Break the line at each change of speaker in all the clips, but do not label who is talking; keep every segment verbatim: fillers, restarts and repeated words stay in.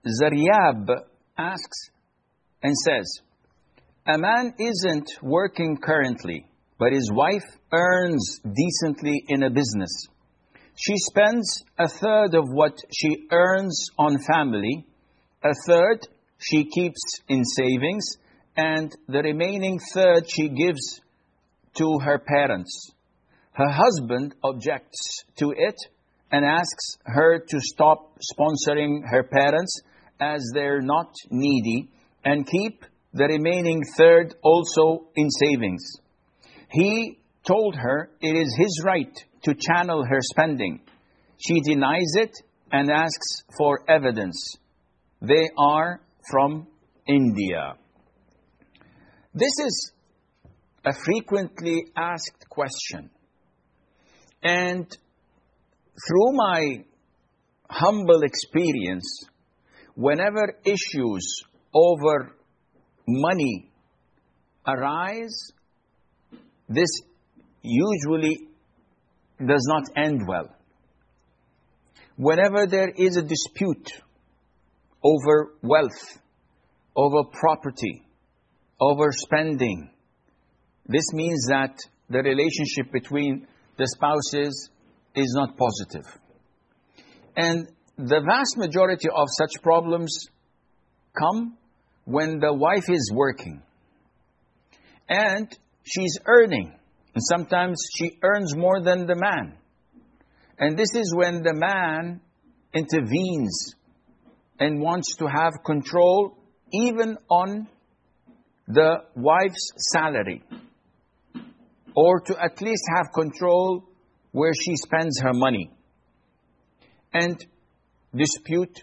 Zaryab asks and says, a man isn't working currently, but his wife earns decently in a business. She spends a third of what she earns on family, a third she keeps in savings, and the remaining third she gives to her parents. Her husband objects to it and asks her to stop sponsoring her parents as they're not needy and keep the remaining third also in savings. He told her it is his right to channel her spending. She denies it and asks for evidence. They are from India. This is a frequently asked question. And through my humble experience, whenever issues over money arise, this usually does not end well. Whenever there is a dispute over wealth, over property, over spending, this means that the relationship between the spouses is not positive. And the vast majority of such problems come when the wife is working and she's earning. And sometimes she earns more than the man. And this is when the man intervenes and wants to have control even on the wife's salary, or to at least have control where she spends her money. And dispute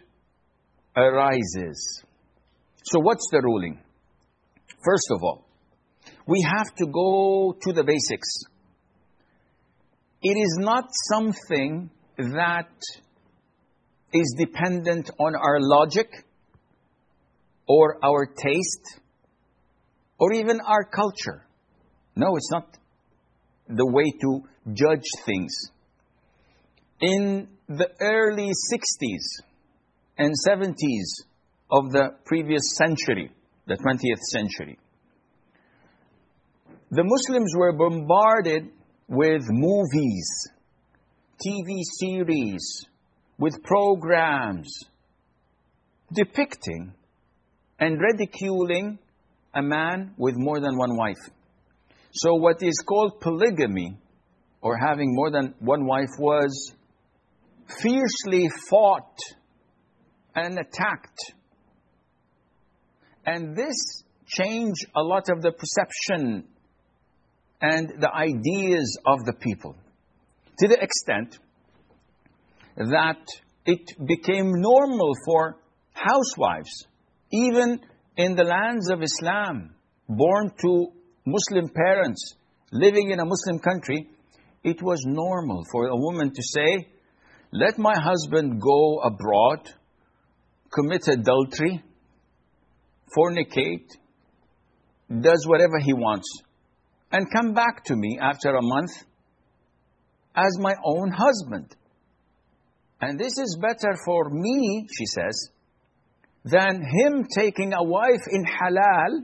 arises. So what's the ruling? First of all, we have to go to the basics. It is not something that is dependent on our logic or our taste or even our culture. No, it's not the way to judge things. In the early sixties and seventies of the previous century, the twentieth century, the Muslims were bombarded with movies, T V series, with programs depicting and ridiculing a man with more than one wife. So what is called polygamy, or having more than one wife, was fiercely fought and attacked. And this changed a lot of the perception and the ideas of the people, to the extent that it became normal for housewives, even in the lands of Islam, born to Muslim parents, living in a Muslim country, it was normal for a woman to say, let my husband go abroad, commit adultery, fornicate, does whatever he wants, and come back to me after a month as my own husband. And this is better for me, she says, than him taking a wife in halal,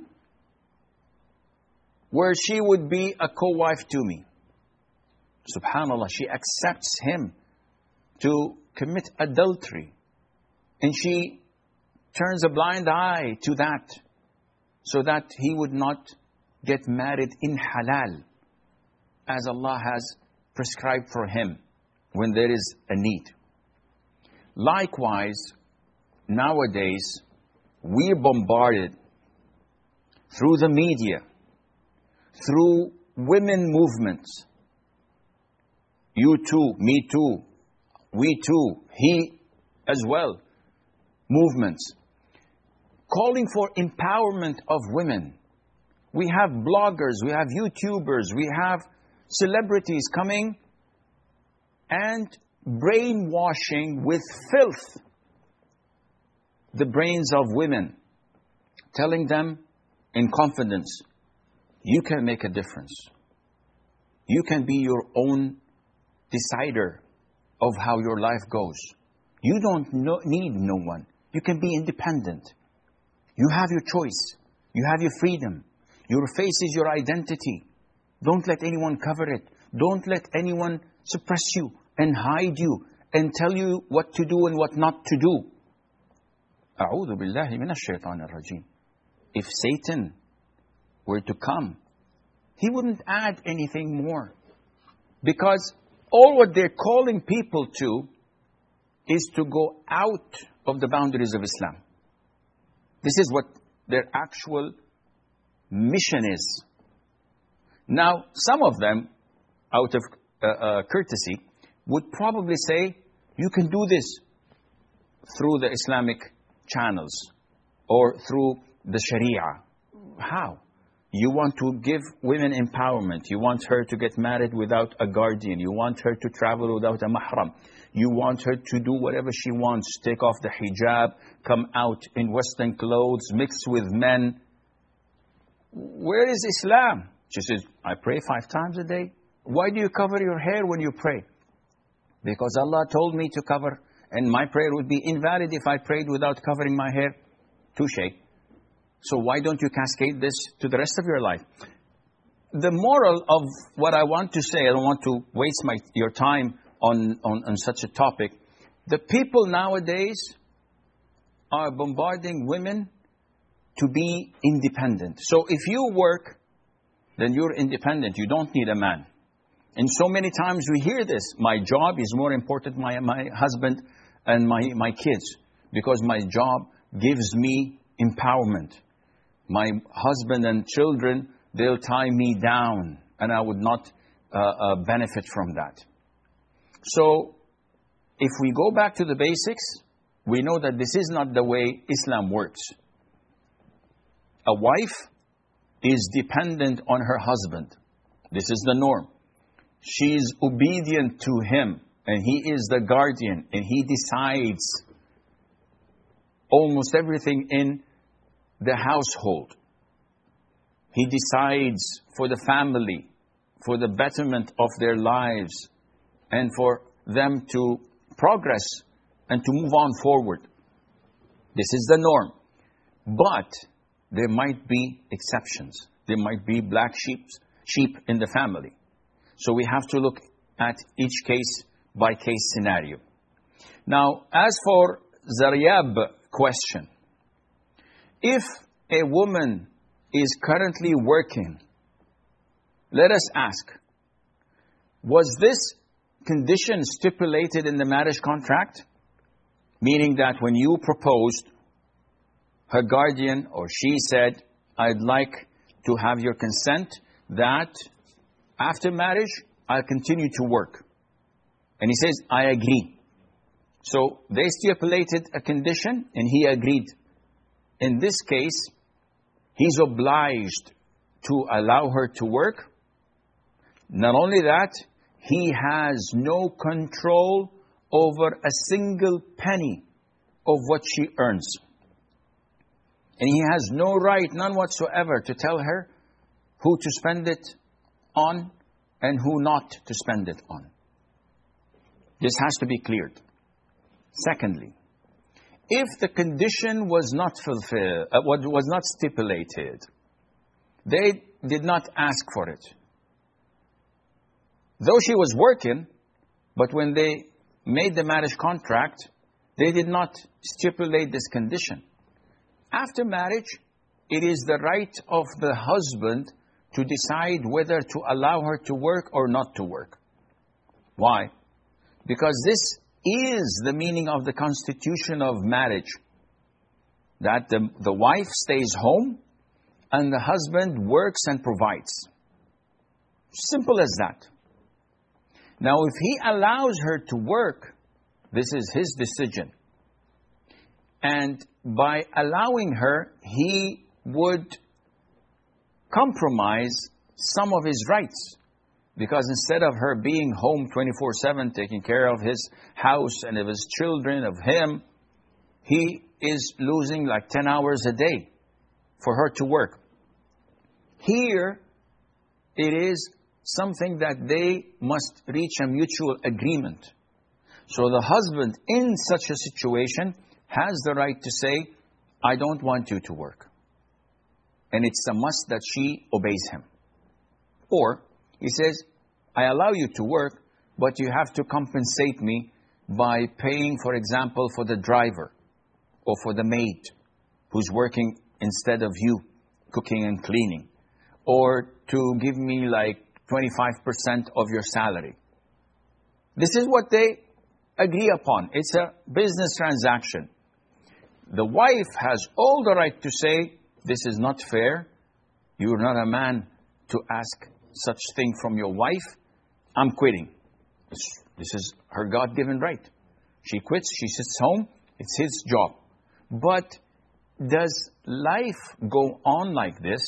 where she would be a co-wife to me. Subhanallah, she accepts him to commit adultery. And she turns a blind eye to that, so that he would not get married in halal, as Allah has prescribed for him when there is a need. Likewise, nowadays, we're bombarded through the media, through women movements. You too, me too, we too, he as well, movements, calling for empowerment of women. We have bloggers, we have YouTubers, we have celebrities coming and brainwashing with filth the brains of women, telling them in confidence, you can make a difference. You can be your own decider of how your life goes. You don't know, need no one. You can be independent. You have your choice. You have your freedom. Your face is your identity. Don't let anyone cover it. Don't let anyone suppress you and hide you and tell you what to do and what not to do. أعوذ بالله من الشيطان الرجيم. If Satan were to come, he wouldn't add anything more. Because all what they're calling people to is to go out of the boundaries of Islam. This is what their actual mission is. Now, some of them, out of uh, uh, courtesy, would probably say, you can do this through the Islamic channels or through the Sharia. How? You want to give women empowerment. You want her to get married without a guardian. You want her to travel without a mahram. You want her to do whatever she wants, take off the hijab, come out in Western clothes, mix with men. Where is Islam? She says, I pray five times a day. Why do you cover your hair when you pray? Because Allah told me to cover, and my prayer would be invalid if I prayed without covering my hair. Touché. So why don't you cascade this to the rest of your life? The moral of what I want to say, I don't want to waste my your time on, on, on such a topic. The people nowadays are bombarding women to be independent. So if you work, then you're independent. You don't need a man. And so many times we hear this. My job is more important than my, my husband and my, my kids. Because my job gives me empowerment. My husband and children, they'll tie me down. And I would not uh, uh, benefit from that. So, if we go back to the basics, we know that this is not the way Islam works. A wife is dependent on her husband. This is the norm. She is obedient to him, and he is the guardian, and he decides almost everything in the household. He decides for the family, for the betterment of their lives, and for them to progress and to move on forward. This is the norm. But there might be exceptions. There might be black sheep, sheep in the family. So we have to look at each case by case scenario. Now, as for Zaryab question, if a woman is currently working, let us ask, was this condition stipulated in the marriage contract? Meaning that when you proposed, her guardian or she said, I'd like to have your consent that after marriage, I'll continue to work. And he says, I agree. So they stipulated a condition and he agreed. In this case, he's obliged to allow her to work. Not only that, he has no control over a single penny of what she earns. And he has no right, none whatsoever, to tell her who to spend it on and who not to spend it on. This has to be cleared. Secondly, if the condition was not fulfilled, uh, was not stipulated, they did not ask for it. Though she was working, but when they made the marriage contract, they did not stipulate this condition. After marriage, it is the right of the husband to decide whether to allow her to work or not to work. Why? Because this is the meaning of the constitution of marriage. That the, the wife stays home and the husband works and provides. Simple as that. Now, if he allows her to work, this is his decision. And by allowing her, he would compromise some of his rights. Because instead of her being home twenty-four seven, taking care of his house and of his children, of him, he is losing like ten hours a day for her to work. Here, it is something that they must reach a mutual agreement. So the husband in such a situation has the right to say, I don't want you to work. And it's a must that she obeys him. Or he says, I allow you to work, but you have to compensate me by paying, for example, for the driver or for the maid who's working instead of you, cooking and cleaning, or to give me like twenty-five percent of your salary. This is what they agree upon. It's a business transaction. The wife has all the right to say, this is not fair. You're not a man to ask such thing from your wife. I'm quitting. This, this is her God-given right. She quits, she sits home, it's his job. But does life go on like this?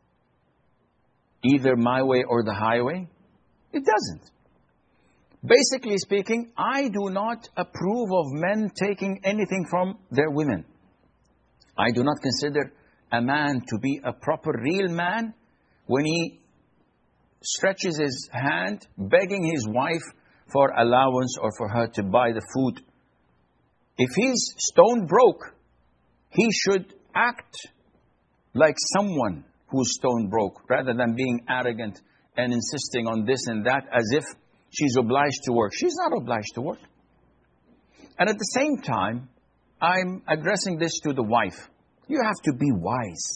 Either my way or the highway? It doesn't. Basically speaking, I do not approve of men taking anything from their women. I do not consider a man to be a proper real man when he stretches his hand begging his wife for allowance or for her to buy the food. If he's stone broke, he should act like someone who's stone broke rather than being arrogant and insisting on this and that as if she's obliged to work. She's not obliged to work. And at the same time, I'm addressing this to the wife. You have to be wise.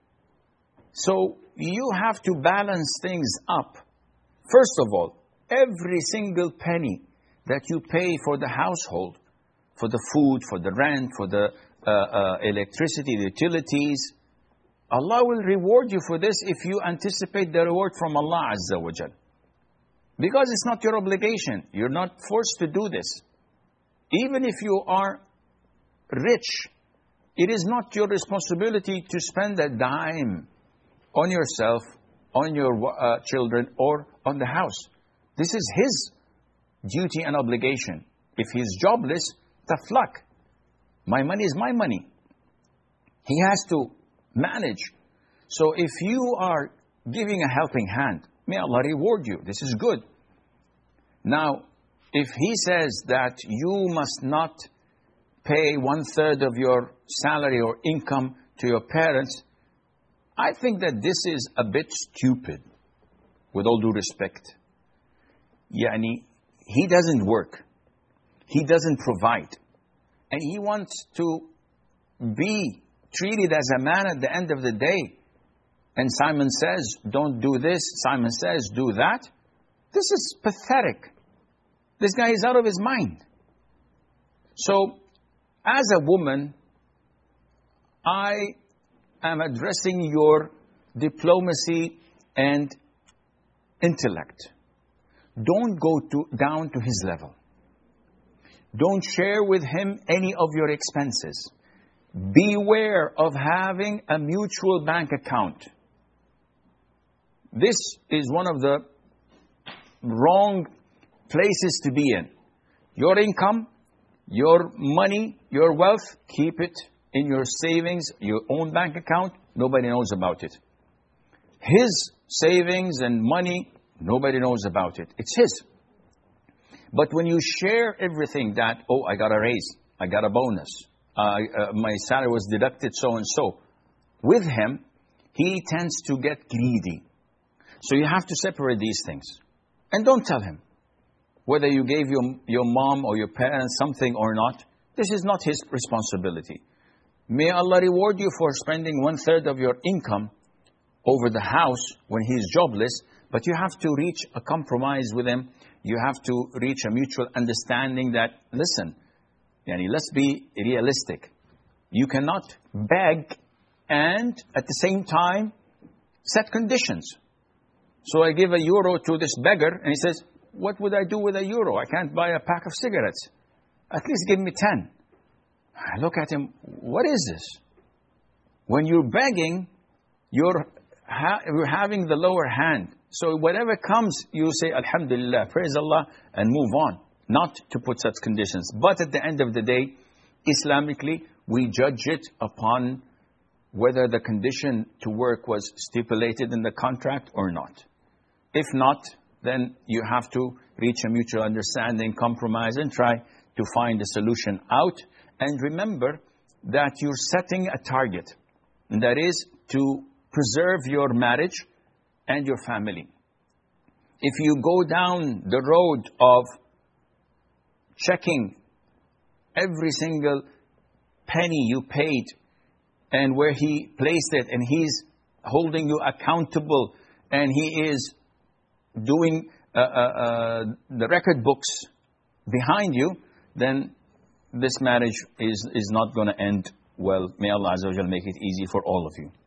So you have to balance things up. First of all, every single penny that you pay for the household, for the food, for the rent, for the uh, uh, electricity, the utilities, Allah will reward you for this if you anticipate the reward from Allah Azza wa Jal. Because it's not your obligation. You're not forced to do this. Even if you are rich, it is not your responsibility to spend a dime on yourself, on your uh, children, or on the house. This is his duty and obligation. If he's jobless, tough luck. My money is my money. He has to manage. So if you are giving a helping hand, may Allah reward you. This is good. Now, if he says that you must not pay one third of your salary or income to your parents, I think that this is a bit stupid, with all due respect. Yani, he doesn't work. He doesn't provide. And he wants to be treated as a man at the end of the day. And Simon says, don't do this. Simon says, do that. This is pathetic. This guy is out of his mind. So, as a woman, I am addressing your diplomacy and intellect. Don't go to, down to his level. Don't share with him any of your expenses. Beware of having a mutual bank account. This is one of the wrong places to be in. Your income, your money, your wealth, keep it in your savings, your own bank account. Nobody knows about it. His savings and money, nobody knows about it. It's his. But when you share everything that, oh, I got a raise, I got a bonus, uh, uh, my salary was deducted so and so, with him, he tends to get greedy. So you have to separate these things. And don't tell him. Whether you gave your, your mom or your parents something or not, this is not his responsibility. May Allah reward you for spending one third of your income over the house when he is jobless, but you have to reach a compromise with him. You have to reach a mutual understanding that, listen, yani, let's be realistic. You cannot beg and at the same time set conditions. So I give a euro to this beggar and he says, what would I do with a euro? I can't buy a pack of cigarettes. At least give me ten. I look at him, what is this? When you're begging, you're, ha- you're having the lower hand. So whatever comes, you say, Alhamdulillah, praise Allah, and move on. Not to put such conditions. But at the end of the day, Islamically, we judge it upon whether the condition to work was stipulated in the contract or not. If not, then you have to reach a mutual understanding, compromise, and try to find a solution out. And remember that you're setting a target, and that is to preserve your marriage and your family. If you go down the road of checking every single penny you paid and where he placed it, and he's holding you accountable, and he is doing uh, uh, uh, the record books behind you, then this marriage is, is not going to end well. May Allah Azza wa Jal make it easy for all of you.